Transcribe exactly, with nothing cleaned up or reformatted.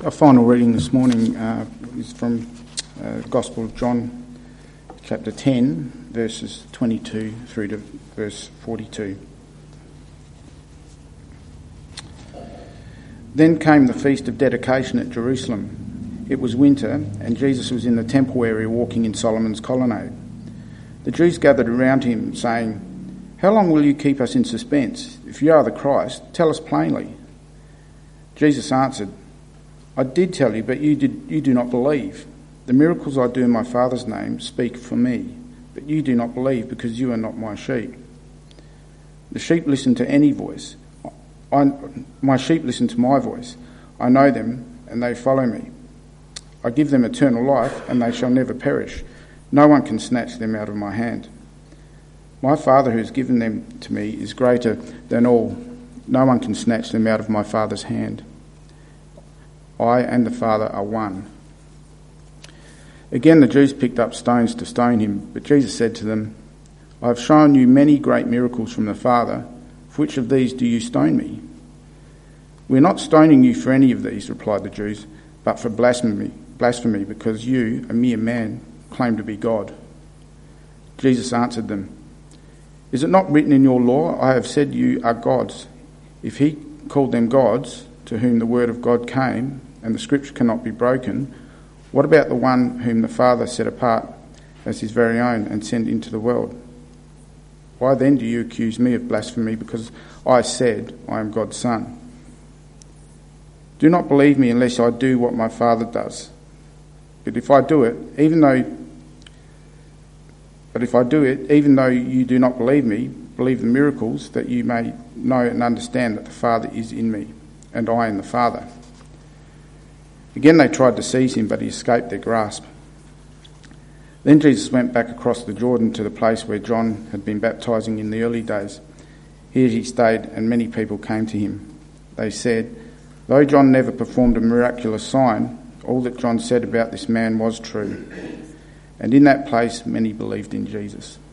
Our final reading this morning uh, is from uh, Gospel of John, chapter ten, verses twenty-two through to verse forty-two. Then came the feast of dedication at Jerusalem. It was winter, and Jesus was in the temple area walking in Solomon's colonnade. The Jews gathered around him, saying, "How long will you keep us in suspense? If you are the Christ, tell us plainly." Jesus answered, "I did tell you, but you did you do not believe. The miracles I do in my Father's name speak for me, but you do not believe because you are not my sheep. The sheep listen to any voice. I, my sheep listen to my voice. I know them, and they follow me. I give them eternal life, and they shall never perish. No one can snatch them out of my hand. My Father who has given them to me is greater than all. No one can snatch them out of my Father's hand. I and the Father are one." Again the Jews picked up stones to stone him, but Jesus said to them, "I have shown you many great miracles from the Father. For which of these do you stone me?" "We are not stoning you for any of these," replied the Jews, "but for blasphemy, blasphemy, because you, a mere man, claim to be God." Jesus answered them, "Is it not written in your law, 'I have said you are gods'? If he called them gods, to whom the word of God came, and the scripture cannot be broken, what about the one whom the Father set apart as his very own and sent into the world? Why then do you accuse me of blasphemy because I said I am God's son? Do not believe me unless I do what my Father does. But if I do it, even though but if I do it, even though you do not believe me, believe the miracles, that you may know and understand that the Father is in me, and I in the Father." Again they tried to seize him, but he escaped their grasp. Then Jesus went back across the Jordan to the place where John had been baptizing in the early days. Here he stayed, and many people came to him. They said, "Though John never performed a miraculous sign, all that John said about this man was true." And in that place many believed in Jesus.